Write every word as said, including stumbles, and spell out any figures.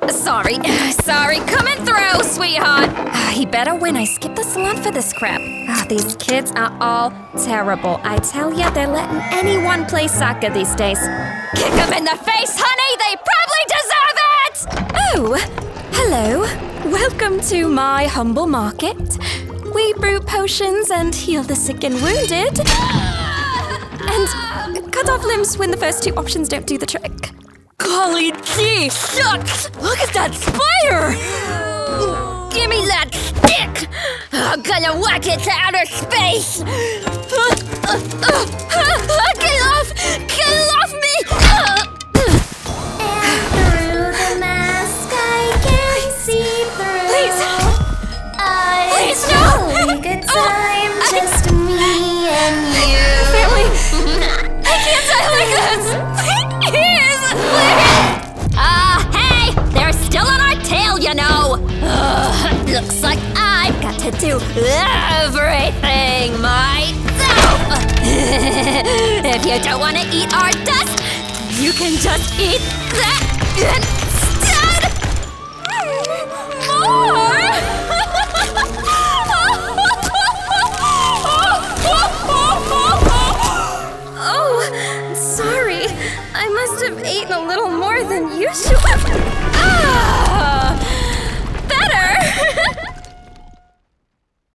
Sorry, sorry, coming through, sweetheart. He better win. I skipped the salon for this crap. Oh, these kids are all terrible. I tell ya, they're letting anyone play soccer these days. Kick them in the face, honey! They probably deserve it! Oh, hello. Welcome to my humble market. We brew potions and heal the sick and wounded. And cut off limbs when the first two options don't do the trick. Golly gee, shucks! Look at that spire! Give me that stick! I'm gonna whack it to outer space! Uh, uh, uh, uh, get off! Get off me! Uh. And through the mask I can see through. Please! I Please, no! Really good time, Oh, I- just me and you. Family! I can't die like this! Please! Ah, uh, hey! They're still on our tail, you know! Ugh, looks like I've got to do everything myself! If you don't want to eat our dust, you can just eat that instead! More! Oh, sorry. I must have eaten a little more than usual.